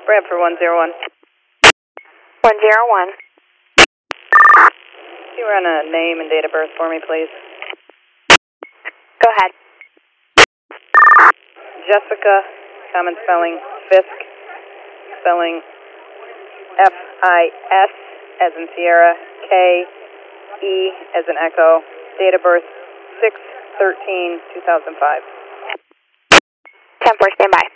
Bradford 101. 101. Can you run a name and date of birth for me, please? Go ahead. Jessica, common spelling, Fisk, spelling F-I-S as in Sierra, K-E as in Echo, date of birth 6/13/2005. 10-4, stand by.